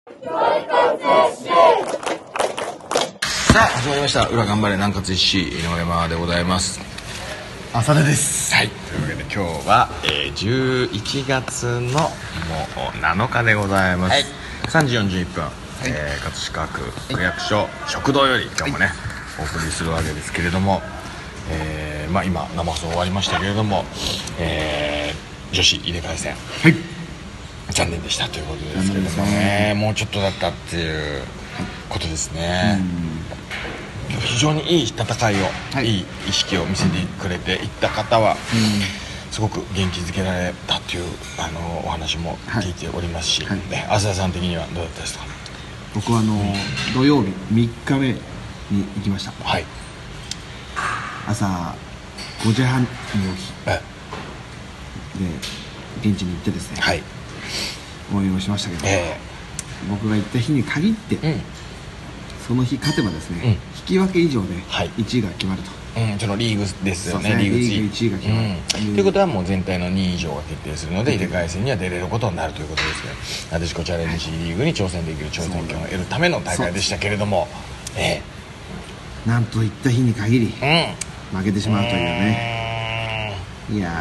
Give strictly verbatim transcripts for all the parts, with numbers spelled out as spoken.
さあ始まりました裏頑張れ南葛 エスシー 井上山でございます。 浅田です。 はい、というわけで今日は、えー、じゅういちがつのもうなのかでございます、はい、さんじよんじゅういっぷん、はいえー、葛飾区区役所食堂より今日もね、はい、お送りするわけですけれども、えーまあ、今生放送終わりましたけれども、えー、女子入れ替え戦、はい、残念でしたということですけれどもね、もうちょっとだったっていうことですね。非常にいい戦いを、はい、いい意識を見せてくれていった方は、すごく元気づけられたというあのお話も聞いておりますし、はいはい、浅田さん的にはどうだったですか？ 僕はあの、うん、土曜日みっかめに行きました、はい、朝ごじはんに起きで現地に行ってですね、はい、応援をしましたけど、えー、僕が行った日に限って、うん、その日勝てばですね、うん、引き分け以上でいちいが決まると、 はい、うん、そのリーグですよね、リーグいちいが決まる、うん、ということはもう全体のにい以上が決定するので、入れ替え戦には出れることになるということですね。なでしこチャレンジリーグに挑戦できる挑戦権を得るための大会でしたけれども、ええ、なんといった日に限り、うん、負けてしまうというね。いや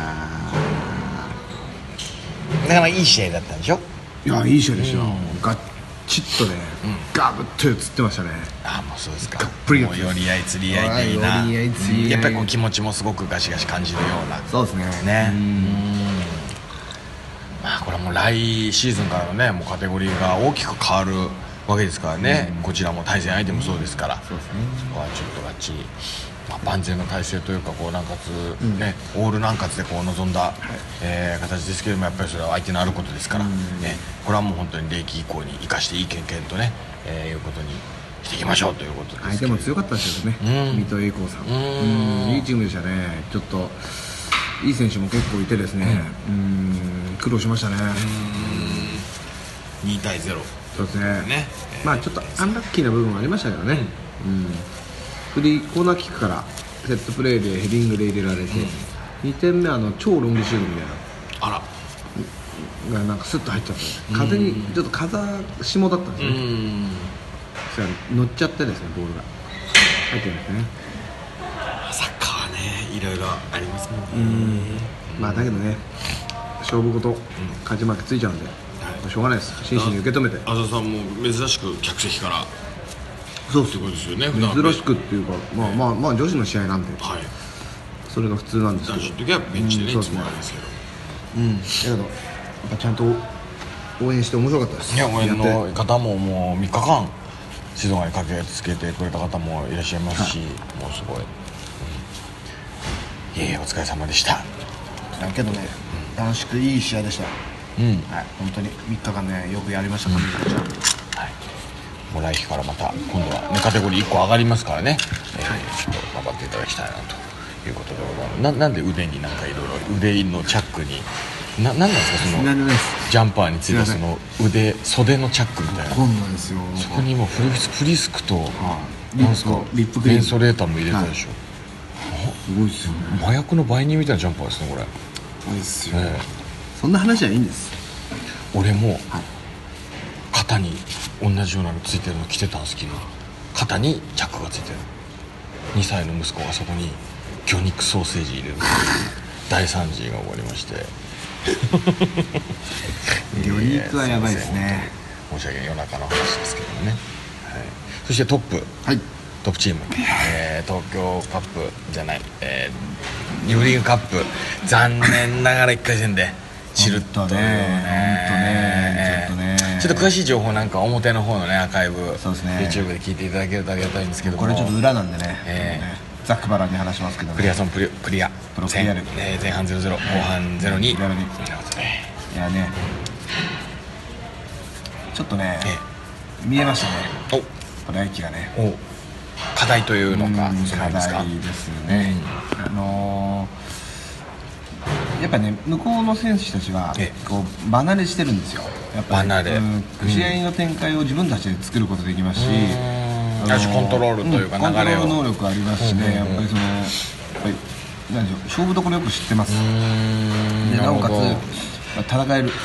ー、だからいい試合だったんでしょ？ いや、いい試合でしたよ、うん、ガッチッとね、うん、ガブッと映ってましたね。 ああ、もうそうですか。もう寄り合い釣り合い的な、寄り合い釣り合い、やっぱりこう気持ちもすごくガシガシ感じるような。 そうですね。 ね。うん。まあこれはもう来シーズンからのね、もうカテゴリーが大きく変わるわけですからね。こちらも対戦相手もそうですから。そうですね。そこはちょっとがっちり、まあ、万全の体制というか、こう南葛、うん、ね、オール南葛でこう臨んだ、はい、えー、形ですけれども、やっぱりそれは相手のあることですから、うん、ね、これはもう本当に冷気以降に生かしていい経験とね、えー、いうことにしていきましょうということです。 相手も強かったですよね、うん、水戸栄光さん、うん、いいチームでしたね。ちょっといい選手も結構いてですね、うん、うん、苦労しましたね。 うん、にたいゼロ。 そうですね、ね、まあちょっとアンラッキーな部分もありましたけどね、うん、フリーコーナーキックからセットプレーでヘディングで入れられて、うん、にてんめはあの超ロングシュートみたいな、あらがなんかスッと入っちゃった、風にちょっと風下だったんですね。うん、そしたら乗っちゃってですね、ボールが入ってるんですね。 サッカーはね、いろいろありますもんね。うん、 まあだけどね、勝負ごと勝ち負けついちゃうんで、うん、しょうがないです。真摯に受け止めて。 浅田さんも珍しく客席からそうってことですよね。珍しくっていうか、まあまあまあ女子の試合なんで、はい、それが普通なんですけど、 男子の時はベンチでね、いつもありますけど、 うん、だけどやっぱちゃんと応援して面白かったです。 いや、応援の方ももうみっかかん静岡に駆けつけてくれた方もいらっしゃいますし、はい、もうすごい、うん、いえいえお疲れ様でした。 だけどね、うん、楽しくいい試合でした。うん、はい、本当にみっかかんね、よくやりました。うん、はい、 もう来季からまた今度は、ね、カテゴリーいっこ上がりますからね、えーはい、ちょっと頑張っていただきたいなということでございます。 な, なんで腕になんかいろいろ腕のチャックにな、なんなんですか、そのジャンパーについたその腕袖のチャックみたいな、 今度ですよ、 そこにもうフリスフリスクとなんすかリップクリーム、ベンソレーターも入れたでしょ、 はい、すごいですよね。 麻薬の売人みたいなジャンパーですね、これ。 そうですよ、ね、そんな話はいいんです。 俺も、はい、肩に同じようなのついてるの着てたんですけど、肩にチャックがついてるにさいの息子がそこに魚肉ソーセージ入れる大惨事が起こりまして魚肉はやばいですね。 申し訳ない夜中の話ですけどもね、はい、そしてトップ、はい、トップチーム、えー、東京カップじゃない、えー、リブリーグカップ残念ながらいっかい戦でチルッとね、ね、ちょっとね、ちょっと詳しい情報なんか表の方のねアーカイブ、そうですね、YouTube で聞いていただけるとありがたいんですけども、 これちょっと裏なんでね、えー、ざっくばらんに話しますけど、ね、 クリアソンプリクリアプロクリアル、 えー、前半ゼロゼロ、後半ゼロに、いやね、ちょっとね、えー、見えましたね、お来季がね、お課題というのか、 課題ですね、うん、あのー、やっぱね、向こうの選手たちはこう離れしてるんですよ。やっぱり離れ、うん、試合の展開を自分たちで作ることできますし、 あのー、コントロールというか流れを、 コントロール能力ありますしね、やっぱりそのやっぱりなんでしょう、勝負どころよく知ってます。でなおかつ戦える、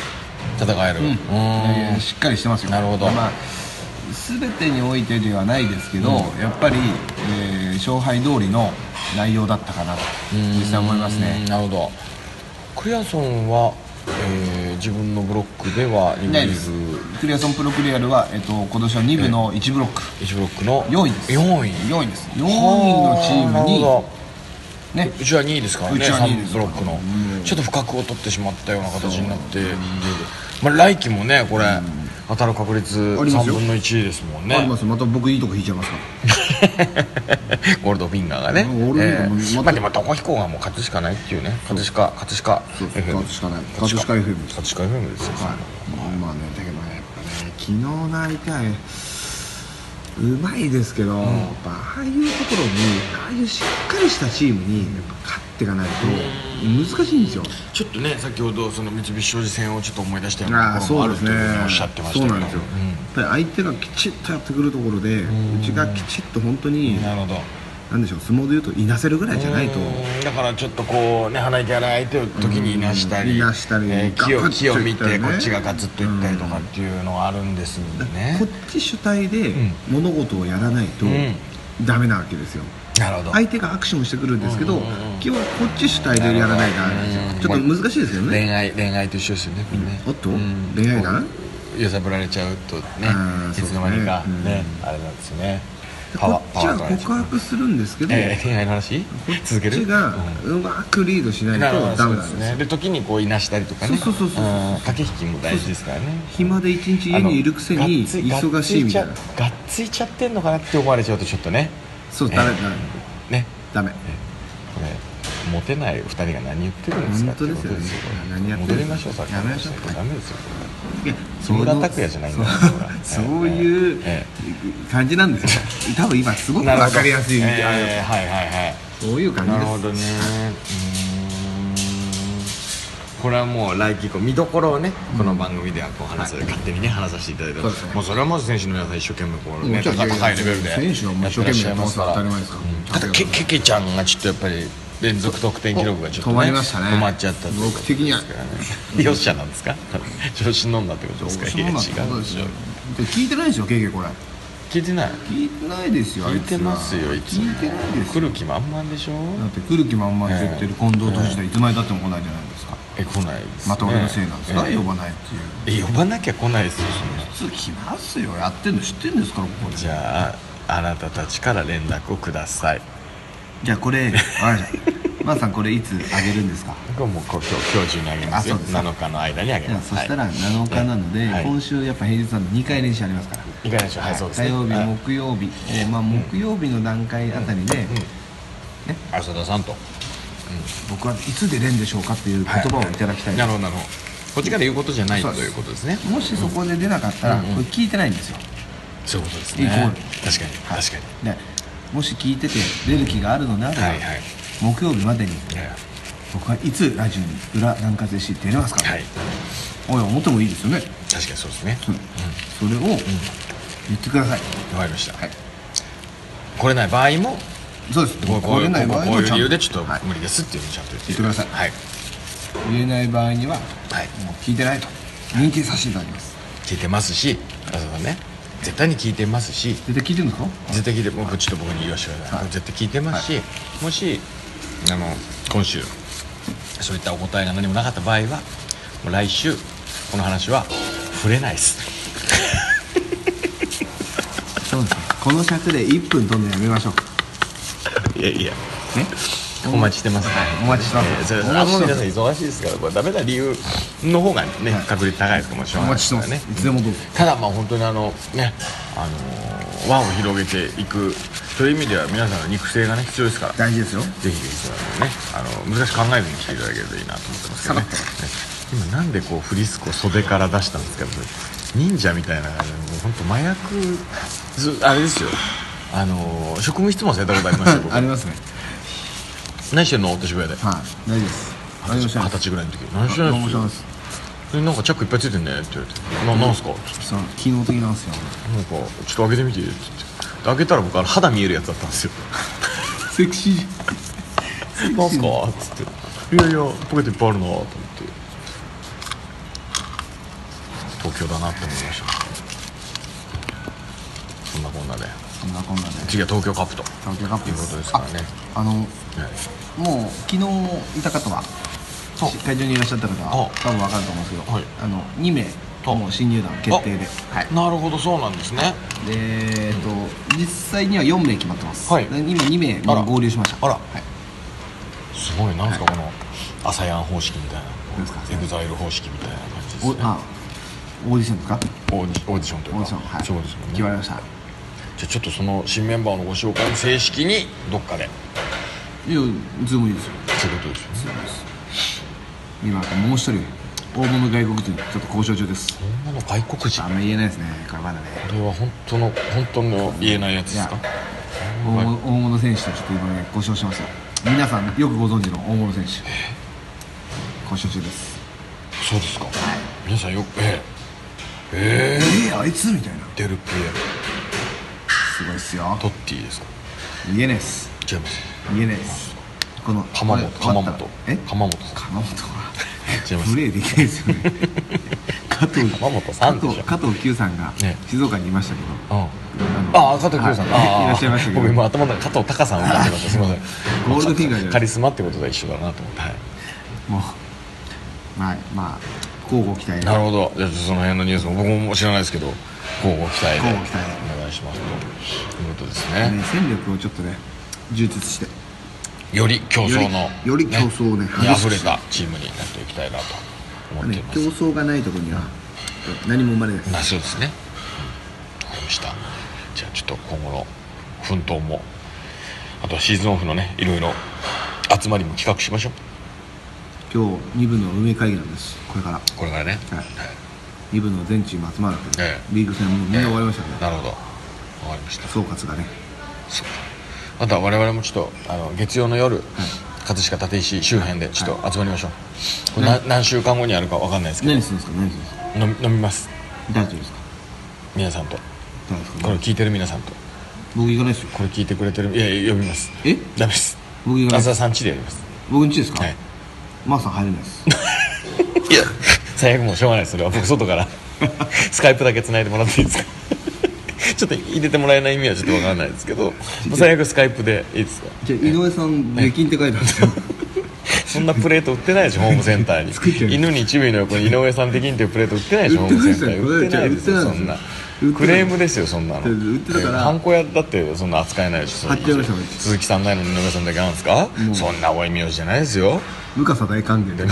戦える、 うんうーんえーしっかりしてますよ。 なるほどまあ全てにおいてではないですけど、やっぱり、えー勝敗通りの内容だったかなと実際思いますね。 うんなるほど。クリアソンは、えー自分のブロックではに部リないですーグクリアソンプロクリアルは、えっと、今年はに部のいちブロック、 いちブロックのよんいです。 よんいよんいですよんいのチームにはあねうちはにいですからね。 うちはにいですさんブロックのうんちょっと不覚を取ってしまったような形になって、まあ、来季もねこれ、当たる確率さんありますよぶんのいちですもんね。 あります。また僕いいとこ引いちゃいますからゴールドフィンガーがね、 ゴールドフィンガーもえーまたまあでもどこ引こうがもう勝つしかないっていうね。勝つしか勝つしかそうそうエフエム勝つしかない勝つしか エフエム です勝つしか エフエム ですよ、 はい、まあね、だけどね、やっぱね、昨日の相手はね、うまいですけど、やっぱああいうところに、ああいうしっかりしたチームに、やっぱ勝っていかないと、難しいんですよ。 ちょっとね先ほどその三菱商事戦をちょっと思い出したようなああ、 ところもあるとそうですねいうふうにおっしゃってましたけど。 そうなんですよ、やっぱり相手がきちっとやってくるところで、うちがきちっと本当に、 なるほど。 なんでしょう、相撲でいうと、いなせるぐらいじゃないと。 うんだからちょっとこうね鼻息荒い相手を時にいなしたり、 いなしたりえー気をガツッと気を見いったりねてこっちがガツッといったりとかっていうのがあるんですもんね。 こっち主体で物事をやらないと、 んダメなわけですよ。 なるほど。 相手がアクションしてくるんですけど、 うんうんうん基本はこっち主体でやらないとダメなんですよ。 うんちょっと難しいですよね。 恋愛恋愛と一緒ですよね。これねおっとうん恋愛だ揺さぶられちゃうとねあーいつの間にかそうですねねあれなんですよね。 こっちは告白するんですけど、 えー恋愛の話続ける。 こっちがうまくリードしないとダメなんですよ。 で時にこういなしたりとかね。 そうそうそうそううん駆け引きも大事ですからね。 暇で一日家にいるくせに忙しいみたいな。 がっついちゃってんのかなって思われちゃうとちょっとね。 そうダメダメねダメ。 これモテないふたりが何言ってるんですか。 本当ですよねってこと何やってる戻りましょう。さっきのやめましょうダメですよ。 いや木村拓哉じゃないんだそうからそういうえ感じなんですよ。多分今すごくなるほど分かりやすいみたいな、 えーはいはいはい。 そういう感じです。 なるほどね。うーんこれはもう来季以降見どころをね、この番組ではこう話さ勝手にね話させていただいて、 そうですねもうそれはまず選手の皆さん一生懸命こうねもちろん高高いレベルで選手はもう一生懸命やってますから当たり前ですからただけけけちゃんがちょっとやっぱり連続得点記録がちょっと、ね、 止まりましたね止まっちゃったっていうこと僕的にはですからね。よっしゃなんですか。調子乗んだってことですか。 そうなんですいや違うんですよ。 で聞いてないですよケイケイこれ聞いてない。 聞いてないですよ。 聞いてますよいつも。 聞いてないです来る気満々でしょ。 だって来る気満々って言ってる近藤投手でいつまでたっても来ないじゃないですか。 え来ないですね。 また俺のせいなんですか、 ええ呼ばないっていう。 え呼ばなきゃ来ないですよ。 普通来ますよ。やってんの知ってんですからここで。 じゃああなたたちから連絡をください。 じゃあこれ分かりましたマーさんこれいつあげるんですか。 これもうこう今日今日中にあげますよ。 あそうですかなのかの間にあげじゃあます。 そしたらはいなのかなので、 はい今週やっぱ平日なんでにかい練習ありますから。 いかがでしょう。はいそうですね。 火曜日はい木曜日、えーまあ、木曜日の段階あたりで、 浅田さんと。 僕はいつ出れんでしょうかっていう言葉をいただきたいです。 なるほどなるほど。こっちから言うことじゃないとそうですいうことですね。 もしそこで出なかったら、これ聞いてないんですよ。 そういうことですイコーねル。 確かに確かに。 でもし聞いてて出る気があるのであれば、 はいはい。 木曜日までにいや僕はいつラジオに裏南風し出れますか、 はい。 おい思ってもいいですよね、 確かにそうですね。 うん、それを言ってください、 わかりました。 はい、 来れない場合もそうですこうこういう来れない場合こういうもちゃんと理由でちょっはいと無理ですっていうのをちゃんと言って言ってくださいはい。 言えない場合には、 はいもう聞いてないと認定させていただきます。 聞いてますし、浅田さんね、絶対に聞いてますし、 絶対聞いてるんですか。 絶対聞いて、もうちょっと僕に言わせてください。 はい絶対聞いてますし、もしあの今週そういったお答えが何もなかった場合は、もう来週この話は触れないです。 そうですね、この尺でいっぷん飛んでやめましょういやいや、 ね。 お待ちしてます。 はいお待ちしてますえーそれお待ちしてますあもう皆さん忙しいですから、これダメな理由の方がね、 はい確率高いですかもしれないお待ちしてますね。 いつでもどうぞ。 ただまあ本当にあのね、あのー輪を広げていくという意味では皆さんの肉声がね必要ですから、 大事ですよ。 ぜひぜひそれはね、あの難しく考えずに来ていただけるといいなと思ってますけどね。ね今なんでこうフリスクを袖から出したんですか。忍者みたいな感じで、もう本当麻薬ずあれですよ。あのー職務質問されたことありますよ。僕ありますね。 何してんのって渋谷で。 はい、大丈夫です。 二十歳二十歳ぐらいの時何してんのあ面白いです。 でなんかチャックいっぱいついてんねって言われて、ななんすかって言って、 そう機能的なんですよ。 なんかちょっと開けてみてって言って開けたら僕あの肌見えるやつだったんですよ。 セクシー。 なんすかっつって、いやいやポケットいっぱいあるなと思って、 東京だなって思いました。そんなこんなでそんなこんなで次は東京カップと東京カップいうことですからね。 あ、あの、はい、もう昨日いた方は会場にいらっしゃった方は多分分かると思うんですけど、はい、あのにめいもう新入団決定で、 はい、なるほど、そうなんですね。 で、えー、っと、うん、実際にはよんめい決まってます、はい、今にめいも合流しました。 あら、はい、すごい、なんですか、はい、このアサヤン方式みたいな、エグザイル方式みたいな感じですね。 あ、オーディションですか。 オーディ、オーディションというか、オーディション、はい、そうですもんね。 決まりました。 じゃあちょっとその新メンバーのご紹介も正式にどっかで。 いや、ズームいいですよ。 そういうことですよね。 今もう一人大物外国人ちょっと交渉中です。 大物外国人、 あんまり言えないですね、これまだね。 これは本当の本当の言えないやつですか。 大物、大物選手とちょっと今ね交渉しますよ。皆さんよくご存知の大物選手、交渉中です。 そうですか、はい、皆さんよくえええー、えー、あいつみたいな。 デルピエロすごいっすよ。 トッティですか。 言えないです。 違います。 言えないです。この鎌本鎌本え鎌本さん鎌本は違います。 プレーできないですよね。加藤鎌本さんでしょ。 加藤久さんが静岡にいましたけど、 ね、ああ加藤久さん、 はい、いらっしゃいましたけど、 僕今頭の中加藤隆さんを浮かんでました。すみません。 ゴールドフィンガーじゃカリスマってことが一緒だなと思って、はい、 もうまあまあ交互期待で。 なるほど。じゃあその辺のニュースも僕も知らないですけど、交互期待でお願いしますということですね。 ね、戦力をちょっとね充実してより競争のより競争をねにあふれたチームになっていきたいなと思っています。 ね、競争がないところには何も生まれないです。 あ、そうですね。わかりました。じゃあちょっと今後の奮闘も、あとはシーズンオフのねいろいろ集まりも企画しましょう。 今日に部の運営会議なんです。これからこれからね、はい、 に部の全チーム集まるという、ええ、リーグ戦もみんな終わりましたね、 ええ、なるほど、終わりました。 総括がね。 そうあとは我々もちょっとあの月曜の夜、はい、葛飾立石周辺でちょっと集まりましょう、はい、これ何週間後にあるか分かんないですけど。 何するんですか。何するんですか。 飲み、飲みます。 誰とですか。 皆さんと。 誰ですか。 これ聞いてる皆さんと。 僕行かないですよ。 これ聞いてくれてる、いやいや呼びます。 えダメです。 僕行かない。 浅田さん家でやります。 僕ん家ですか。はい。マーさん入れないです。 いや最悪もうしょうがないです。それは僕外からスカイプだけつないでもらっていいですか。ちょっと入れてもらえない意味はちょっと分からないですけど、最悪スカイプでいいですか。 じゃあ井上さん出禁って書いてあるんですよ。 そんなプレート売ってないでしょホームセンターに。犬にチビの横に井上さん出禁っていうプレート売ってないでしょホームセンターに。売ってないですよそんな。クレームですよそんなの。 売ってるからハンコ屋だってそんな扱えないでしょ。鈴木さんないのに井上さんだけなんですか。そんな多い名字じゃないですよ。 向笠大歓迎で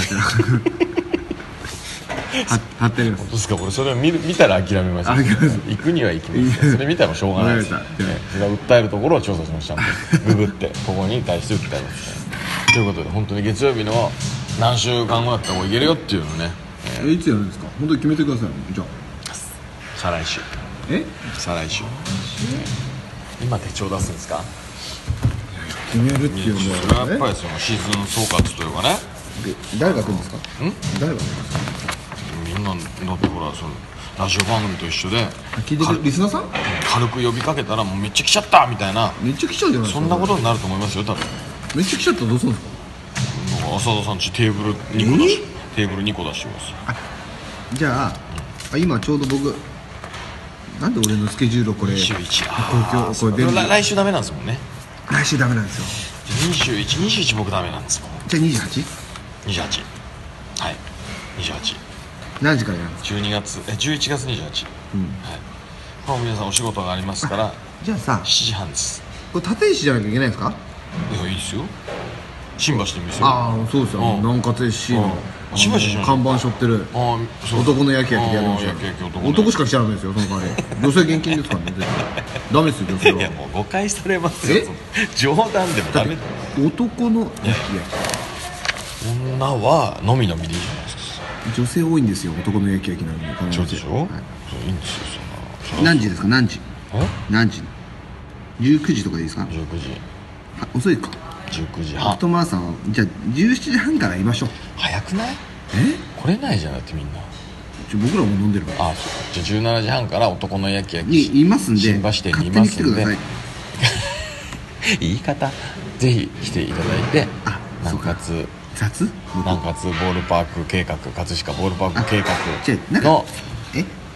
貼ってるんです。 本当ですか。これそれを 見, 見たら諦めます。行くには行きます。それ見たらしょうがないです、ね、それは訴えるところを調査しましたんでググってここに対して訴えます、ね、ということで本当に月曜日の何週間後だったらいけるよっていうのね、 えー、いつやるんですか。本当に決めてください。じゃあ再来週。 え再来週。今手帳出すんですか。 決めるっていうのはやっぱりそのシーズン総括というかね。 誰が来るんですか。ん誰が来るんですか。 みんなだってほらそのラジオ番組と一緒で聞いてるリスナーさん軽く呼びかけたらもうめっちゃ来ちゃったみたいな。 めっちゃ来ちゃうじゃないですか。 そんなことになると思いますよ多分。 めっちゃ来ちゃったらどうするんですか。 浅田さんちテーブルにこ出し、えー、テーブルにこ出してます。 あじゃあ、うん、今ちょうど僕なんで俺のスケジュールをこれにじゅういちあこれ来週ダメなんですもんね。 来週ダメなんですよ。 にじゅういち、にじゅういち僕ダメなんですもん。 じゃあ にじゅうはち？ にじゅうはちはいにじゅうはち何時からやるんですか。 じゅうにがつえじゅういちがつにじゅうはち、うんはい、これ皆さんお仕事がありますからじゃあさしちじはんです。 これ立石じゃなきゃいけないんですか。 いやいいですよ新橋で見せる。 ああそうですよ南葛 エスシー の新橋し看板背負ってる男の焼き焼きでやりましょう。男しか来ちゃダメですよその代わり。女性現金ですからねダメですよ女性は。 いやもう誤解されますよ。冗談でもダメ。 男の焼き焼き女は飲み飲みでいいじゃないですか。 女性多いんですよ男の焼き焼きなのに。 そうでしょ、はい、そういいんですよそんな。 何時ですか。何時何時じゅうくじとかでいいですか。 じゅうくじ遅いか。 じゅうくじはん。 トマーさんはじゃあじゅうしちじはんからいましょう。 早くない。 え来れないじゃんだってみんな。 僕らも飲んでるから。 あそうじゃあじゅうしちじはんから男の焼き焼きにいますんで新橋店にいますんで言い方ぜひ来ていただいて。 あ南葛雑南葛ボールパーク計画葛飾ボールパーク計画のえ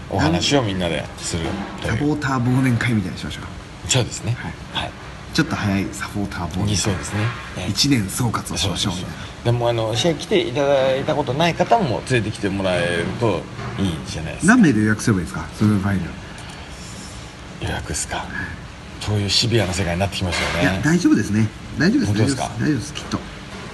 お話をみんなでするというサポーター忘年会みたいにしましょう。 そうですね、 はい、 はい、 ちょっと早いサポーター忘年会、 そうですね、 いちねん総括をしましょうみたいな。 でもあの試合来ていただいたことない方も連れてきてもらえるといいじゃないですか。 何名で予約すればいいですか、そういう場合には。 予約ですか、そういうシビアな世界になってきましたよね。 いや大丈夫ですね、大丈夫です、 本当ですか、 大丈夫です、きっと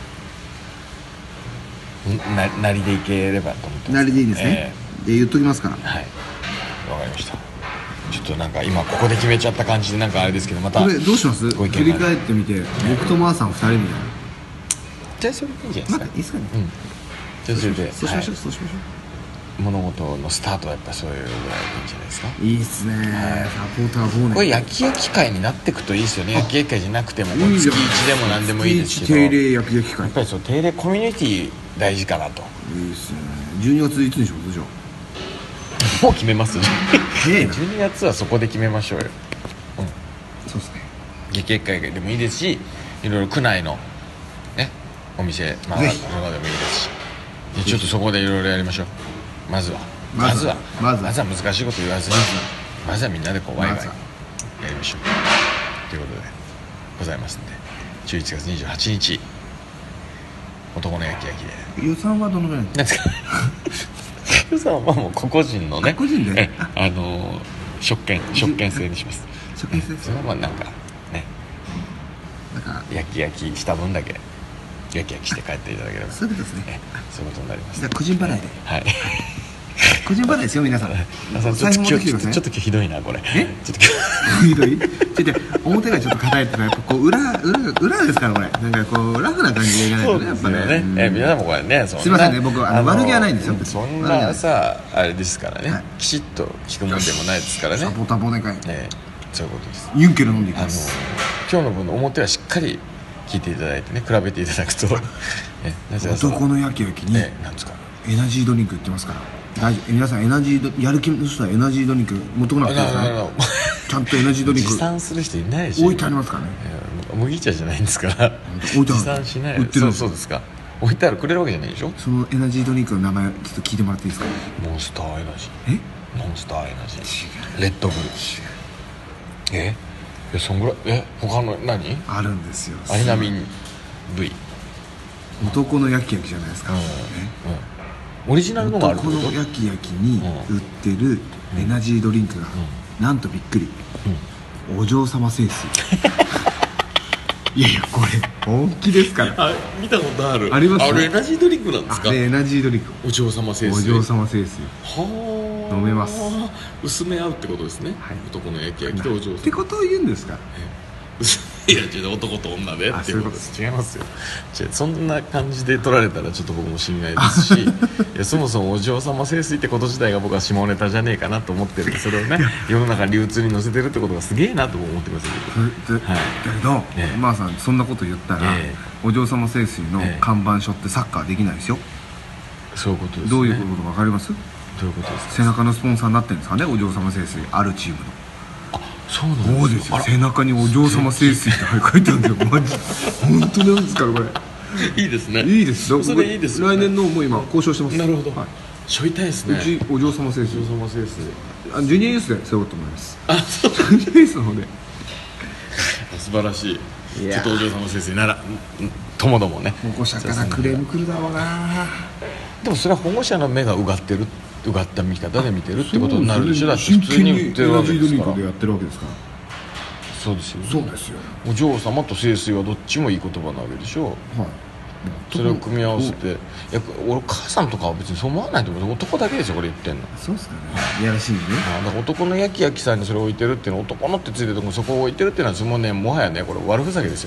ななりでいければと思ってます。 なりでいいですね、えー、で言っときますから。 はい、わかりました。ちょっとなんか今ここで決めちゃった感じでなんかあれですけど、またこれどうします、振り返ってみて、僕とマーさんふたりみたいな。 じゃあそれでいいんじゃないですか。 まあいいですかね、 うん、じゃあそれでそうしましょう、そうしましょう。 物事のスタートはやっぱそういうぐらいでいいんじゃないですか。 いいっすね、はい、サポーター忘年会、 これ焼き焼き会になっていくといいですよね。焼き焼き会じゃなくても月いちでも何でもいいですけど、 定例焼き焼き会、 やっぱりそう定例コミュニティ大事かなと。 いいっすね。じゅうにがついつにしますじゃあ。 もう決めます早いな。 じゅうにがつはそこで決めましょうよ、うん、 そうですね。 焼き焼き会でもいいですし、いろいろ区内のねお店まあそれでもいいですし、ちょっとそこでいろいろやりましょう。まずはまずはまずは難しいこと言わずに、まずはみんなでこうワイワイやりましょうということでございますんで、じゅういちがつにじゅうはちにち男の焼き焼きで。 予算はどのぐらいなんですか予算はもう個々人のね、 個人であの食券食券制にします。 食券制、 それはまあなんかね、 なんか焼き焼きした分だけ焼き焼きして帰っていただければ、 そういうことですね。 そういうことになります。 じゃあ個人払いで、 はい個人払いですよ皆さん。 ちょっと今日ちょっと今日ひどいなこれ。 えちょっとひどい。ちょっと表がちょっと硬いってのはやっぱこう裏裏裏ですからこれ。なんかこうラフな感じでいかないとね、やっぱね。 え皆さんもこれね、 すいませんね、僕あの悪気はないんですよ。 そんなさあれですからね、きちっと聞くもんでもないですからね。 サポーター忘年会。 えそういうことです。 ユンケル飲んでいきまあのす。 今日の分の表はしっかり聞いていただいてね、比べていただくと男の焼き焼きにえなんですかエナジードリンク売ってますから。大丈夫、皆さんエナジードやる気の人はエナジードリンク持ってこなくていいですね。ちゃんとエナジードリンク持参する人いないでしょ。 置いてありますからね。 麦茶じゃないんですから持参しない。そうそうですか。置いてあるくれるわけじゃないでしょ。 そのエナジードリンクの名前ちょっと聞いてもらっていいですか。 モンスターエナジー。 えモンスターエナジー、レッドブル。ええそんぐらい。え他の何あるんですよ。 アリナミン V 男の焼き焼きじゃないですか。 オリジナルのがあるってこと。 男の焼き焼きに売ってるエナジードリンクがなんとびっくり、お嬢様清水。いやいやこれ本気ですから。 あ見たことある。 あります。 あれエナジードリンクなんですか。 あれエナジードリンク、 お嬢様清水。 お嬢様清水はあ飲めます。 薄め合うってことですね、はい、男の焼き焼きとお嬢様ってことを言うんですか。 いや違う、男と女でっていうことです。違いますよ。違う、そんな感じで取られたらちょっと僕も信頼ですしいやそもそもお嬢様清水ってこと自体が僕は下ネタじゃねえかなと思ってるんで、それをね世の中流通に乗せてるってことがすげえなと思ってますけど、 だけど、ええ、まあさんそんなこと言ったら、ええ、お嬢様清水の看板書ってサッカーできないですよ。 そういうことですね。 どういうことか分かります。 どういうことですか。 背中のスポンサーになってるんですかね、お嬢様清水、あるチームの。 そうなんですよ。 そうですよ。背中にお嬢様清水って書いてあるんですよ。マジ本当なんですからこれ。 いいですね。 いいです。 それいいですよ、 来年のもう今交渉してます。 なるほど。はい、しょいたいですね。 うちお嬢様清水。 お嬢様清水。 あジュニアユースで背負うと思います。 あ、そう。 ジュニアユースの方で。 素晴らしい。ちょっとお嬢様清水ならともどもね。 保護者からクレーム来るだろうな。 でもそれは保護者の目がうがってる。うがった見方で見てるってことになるでしょ。だって普通に売ってるわけですから。 やってるわけですから。 そうですよね。 そうですよ。 お嬢様と清水はどっちもいい言葉なわけでしょ。はい。それを組み合わせて、いや俺母さんとかは別にそう思わないと思う。男だけですよこれ言ってんの。 そうですかね。いやらしいね。 だから男の焼き焼きさんにそれを置いてるっていうのは、男のってついてるとこそこを置いてるっていうのはもうね、もはやねこれ悪ふざけですよ。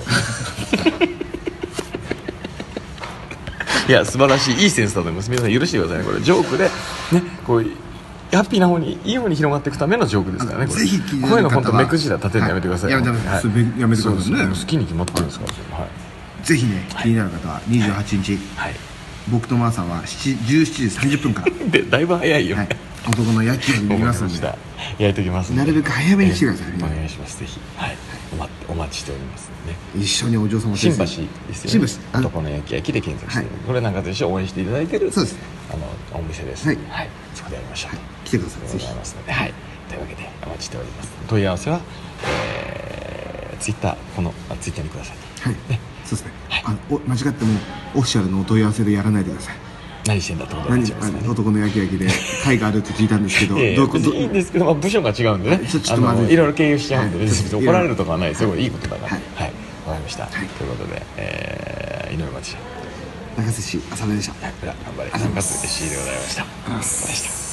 いや素晴らしいいいセンスだと思います。皆さん許してくださいね。これジョークでね、こうハッピーな方にいい方に広がっていくためのジョークですからね。これぜひ聞いてる方は声の本当目くじら立てるのやめてください。 やめてください。やめてくださいね。 好きに決まってるんですから。はい。 ぜひね気になる方はにじゅうはちにち、僕とマーさんはじゅうしちじさんじゅっぷんからでだいぶ早いよ。 男の焼きを見ますので焼いておきます。 なるべく早めに来てください。 お願いします。ぜひはいお待ちしておりますね。 一緒にお嬢様新橋ですよね。 新橋男の焼き焼きで検索してこれなんかと一緒応援していただいてるあのお店です。はいそこでやりましょう。 来てください。 ございますので、はい、というわけでお待ちしております。問い合わせは、えー、ツイッターこのツイッターにください。 はい、ね、そうですね、はい、あお間違ってもオフィシャルのお問い合わせでやらないでください。 何してんだってことになっちゃいますね。 男の焼き焼きで会があるって聞いたんですけど、 いどこいいんですけど、まあ、部署が違うんでね、ちょっとまずい、いろいろ経由しちゃうんで、ね、はい、怒られるとかはない、すごいいいことだから。はい、はい、わかりました。はい、ということで、えー、井上町中瀬市浅部でした。 はい、頑張れ。三月 シー でございました。ありがとうございました。